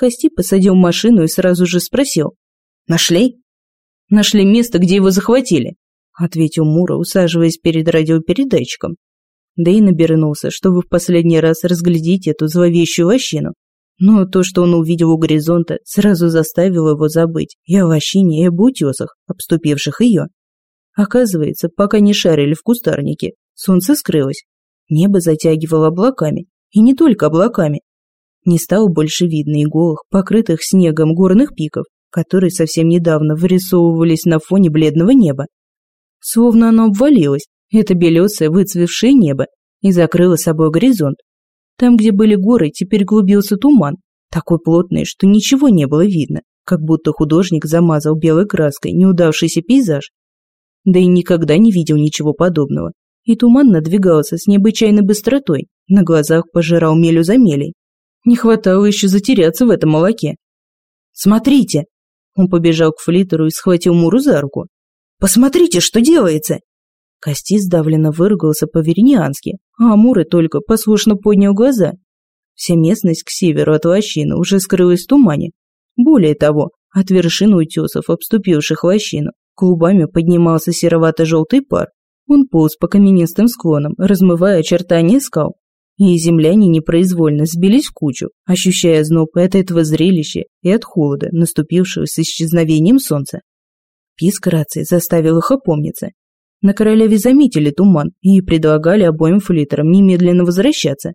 Кости посадил машину и сразу же спросил: «Нашли?» «Нашли место, где его захватили», – ответил Мура, усаживаясь перед радиопередатчиком. Дэйн обернулся, чтобы в последний раз разглядеть эту зловещую лощину. Но то, что он увидел у горизонта, сразу заставило его забыть и о лощине, и об утесах, обступивших ее. Оказывается, пока не шарили в кустарнике, солнце скрылось. Небо затягивало облаками, и не только облаками. Не стало больше видно и голых, покрытых снегом горных пиков, которые совсем недавно вырисовывались на фоне бледного неба. Словно оно обвалилось, это белесое выцвевшее небо, и закрыло собой горизонт. Там, где были горы, теперь клубился туман, такой плотный, что ничего не было видно, как будто художник замазал белой краской неудавшийся пейзаж. Да и никогда не видел ничего подобного, и туман надвигался с необычайной быстротой, на глазах пожирал мелю за мелей. Не хватало еще затеряться в этом молоке. «Смотрите!» Он побежал к флиттеру и схватил Муру за руку. «Посмотрите, что делается!» Кости сдавленно выругался по-верниански, а Мура только послушно поднял глаза. Вся местность к северу от лощины уже скрылась в тумане. Более того, от вершин утесов, обступивших лощину, клубами поднимался серовато-желтый пар. Он полз по каменистым склонам, размывая очертания скал. И земляне непроизвольно сбились в кучу, ощущая озноб от этого зрелища и от холода, наступившего с исчезновением солнца. Писк рации заставил их опомниться. На королеве заметили туман и предлагали обоим флиттерам немедленно возвращаться.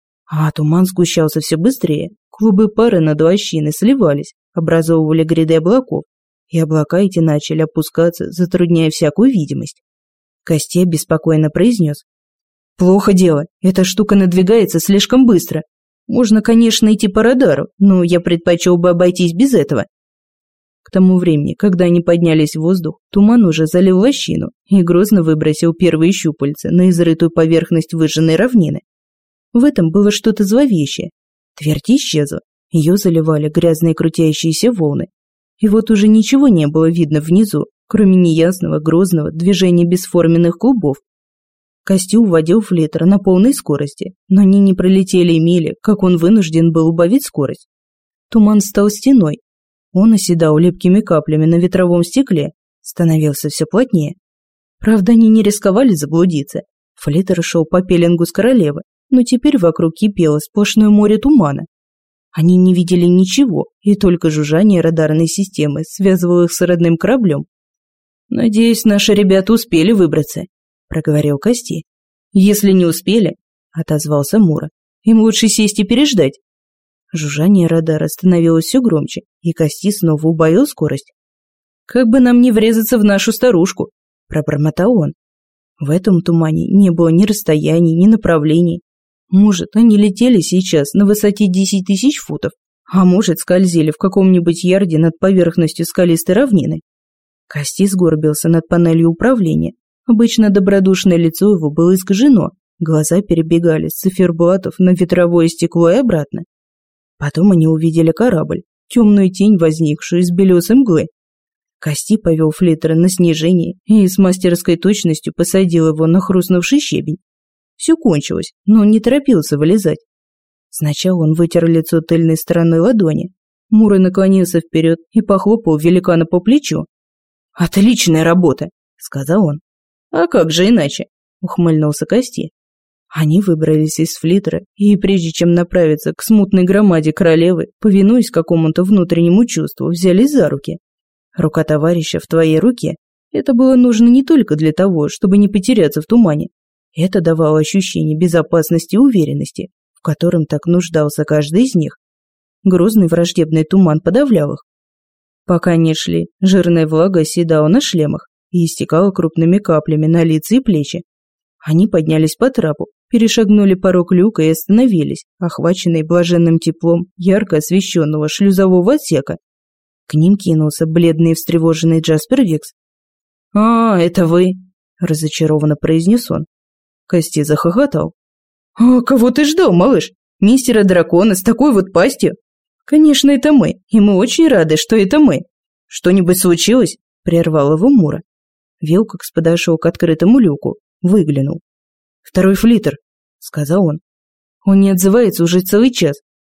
А туман сгущался все быстрее, клубы пара над лощиной сливались, образовывали гряды облаков, и облака эти начали опускаться, затрудняя всякую видимость. Костей беспокойно произнес: «Плохо дело, эта штука надвигается слишком быстро. Можно, конечно, идти по радару, но я предпочел бы обойтись без этого». К тому времени, когда они поднялись в воздух, туман уже залил лощину и грозно выбросил первые щупальца на изрытую поверхность выжженной равнины. В этом было что-то зловещее. Твердь исчезла, ее заливали грязные крутящиеся волны. И вот уже ничего не было видно внизу, кроме неясного, грозного движения бесформенных клубов. Кости уводил флиттер на полной скорости, но они не пролетели и мили, как он вынужден был убавить скорость. Туман стал стеной. Он оседал липкими каплями на ветровом стекле, становился все плотнее. Правда, они не рисковали заблудиться. Флиттер шел по пеленгу с королевы, но теперь вокруг кипело сплошное море тумана. Они не видели ничего, и только жужжание радарной системы связывало их с родным кораблем. «Надеюсь, наши ребята успели выбраться», – проговорил Кости. «Если не успели», – отозвался Мура, – «им лучше сесть и переждать». Жужжание радара становилось все громче, и Кости снова убавил скорость. «Как бы нам не врезаться в нашу старушку», – пробормотал он. В этом тумане не было ни расстояний, ни направлений. Может, они летели сейчас на высоте 10 000 футов, а может, скользили в каком-нибудь ярде над поверхностью скалистой равнины. Кости сгорбился над панелью управления. Обычно добродушное лицо его было искажено, глаза перебегали с циферблатов на ветровое стекло и обратно. Потом они увидели корабль, темную тень, возникшую из белесой мглы. Кости повел флиттер на снижение и с мастерской точностью посадил его на хрустнувший щебень. Все кончилось, но он не торопился вылезать. Сначала он вытер лицо тыльной стороной ладони. Мура наклонился вперед и похлопал великана по плечу. «Отличная работа!» – сказал он. «А как же иначе?» – ухмыльнулся Кости. Они выбрались из флиттера, и прежде чем направиться к смутной громаде королевы, повинуясь какому-то внутреннему чувству, взялись за руки. Рука товарища в твоей руке – это было нужно не только для того, чтобы не потеряться в тумане. Это давало ощущение безопасности и уверенности, в котором так нуждался каждый из них. Грозный враждебный туман подавлял их. Пока они шли, жирная влага оседала на шлемах и истекала крупными каплями на лица и плечи. Они поднялись по трапу, перешагнули порог люка и остановились, охваченные блаженным теплом ярко освещенного шлюзового отсека. К ним кинулся бледный и встревоженный Джаспер Викс. «А, это вы!» – разочарованно произнес он. Кости захохотал. «А кого ты ждал, малыш? Мистера Дракона с такой вот пастью?» «Конечно, это мы, и мы очень рады, что это мы. Что-нибудь случилось?» – прервал его Мура. Вилкокс подошел к открытому люку, выглянул. «Второй флиттер», – сказал он. «Он не отзывается уже целый час.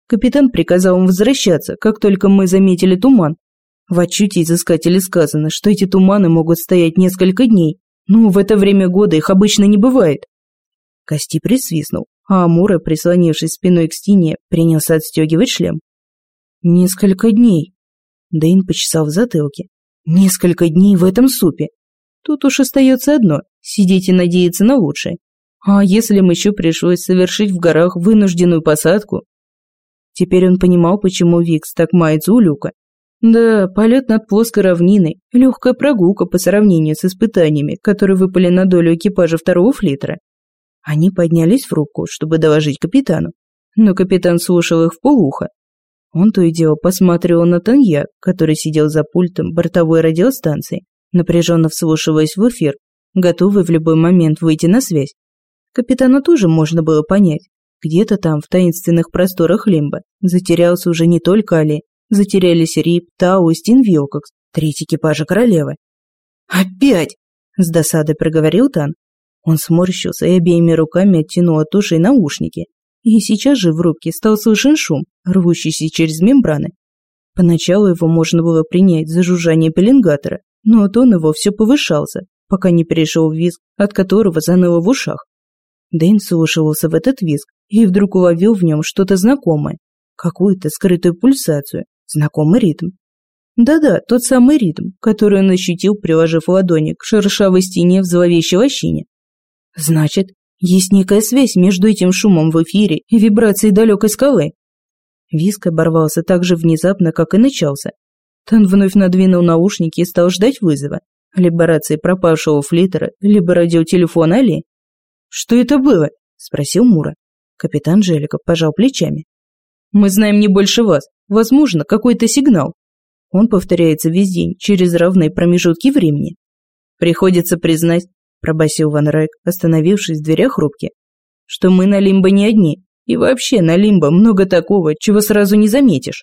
Капитан приказал им возвращаться, как только мы заметили туман. В отчете изыскателей сказано, что эти туманы могут стоять несколько дней, но в это время года их обычно не бывает. Кости присвистнул, а Амура, прислонившись спиной к стене, принялся отстегивать шлем. Несколько дней. Дэйн почесал в затылке. Несколько дней в этом супе. Тут уж остается одно – сидеть и надеяться на лучшее. А если им еще пришлось совершить в горах вынужденную посадку? Теперь он понимал, почему Викс так мается у люка. Да, полет над плоской равниной – легкая прогулка по сравнению с испытаниями, которые выпали на долю экипажа второго флитера. Они поднялись в рубку, чтобы доложить капитану. Но капитан слушал их вполуха. Он то и дело посматривал на Танья, который сидел за пультом бортовой радиостанции, напряженно вслушиваясь в эфир, готовый в любой момент выйти на связь. Капитана тоже можно было понять. Где-то там, в таинственных просторах Лимба, затерялся уже не только Али, затерялись Рип, Тау и Стин Вилкокс, треть экипажа королевы. «Опять!» – с досадой проговорил Тан. Он сморщился и обеими руками оттянул от ушей наушники. И сейчас же в рубке стал слышен шум, рвущийся через мембраны. Поначалу его можно было принять за жужжание пеленгатора, но тон его все повышался, пока не перешел в визг, от которого заныло в ушах. Дэйн слушался в этот визг и вдруг уловил в нем что-то знакомое, какую-то скрытую пульсацию, знакомый ритм. Да-да, тот самый ритм, который он ощутил, приложив ладони к шершавой стене в зловещей лощине. Значит, есть некая связь между этим шумом в эфире и вибрацией далекой скалы. Визг оборвался так же внезапно, как и начался. Тан вновь надвинул наушники и стал ждать вызова. Либо рации пропавшего флитера, либо радиотелефона Али. «Что это было?» – спросил Мура. Капитан Желиков пожал плечами. «Мы знаем не больше вас. Возможно, какой-то сигнал. Он повторяется весь день, через равные промежутки времени. Приходится признать, пробасил Ван Райк, остановившись в дверях рубки, что мы на Лимбо не одни, и вообще на Лимбо много такого, чего сразу не заметишь.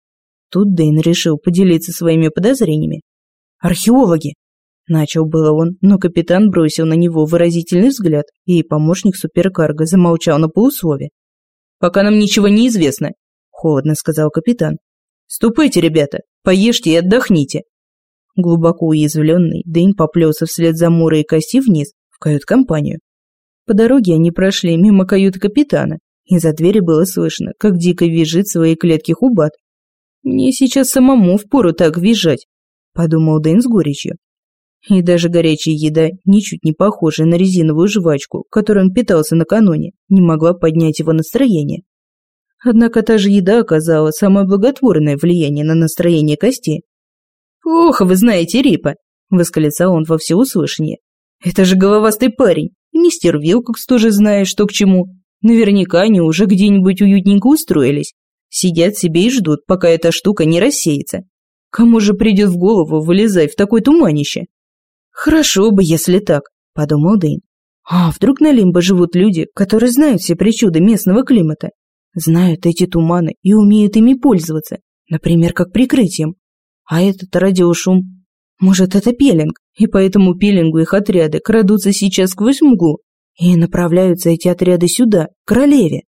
Тут Дэйн решил поделиться своими подозрениями. «Археологи!» Начал было он, но капитан бросил на него выразительный взгляд, и помощник суперкарго замолчал на полуслове. «Пока нам ничего не известно», – холодно сказал капитан. «Ступайте, ребята, поешьте и отдохните». Глубоко уязвленный, Дэйн поплелся вслед за Мурой и Кости вниз, в кают-компанию. По дороге они прошли мимо каюты капитана, и за двери было слышно, как дико визжит в своей клетке Хубат. «Мне сейчас самому впору так визжать», – подумал Дэйн с горечью. И даже горячая еда, ничуть не похожая на резиновую жвачку, которой он питался накануне, не могла поднять его настроение. Однако та же еда оказала самое благотворное влияние на настроение Кости. «Плохо вы знаете Рипа», – восклицал он во всеуслышание. «Это же головастый парень, и мистер Вилкокс тоже знает, что к чему. Наверняка они уже где-нибудь уютненько устроились. Сидят себе и ждут, пока эта штука не рассеется. Кому же придет в голову вылезать в такое туманище?» «Хорошо бы, если так», – подумал Дэйн. «А вдруг на Лимбо живут люди, которые знают все причуды местного климата, знают эти туманы и умеют ими пользоваться, например, как прикрытием? А этот радиошум, может, это пилинг, и по этому пилингу их отряды крадутся сейчас сквозь мглу, и направляются эти отряды сюда, к королеве».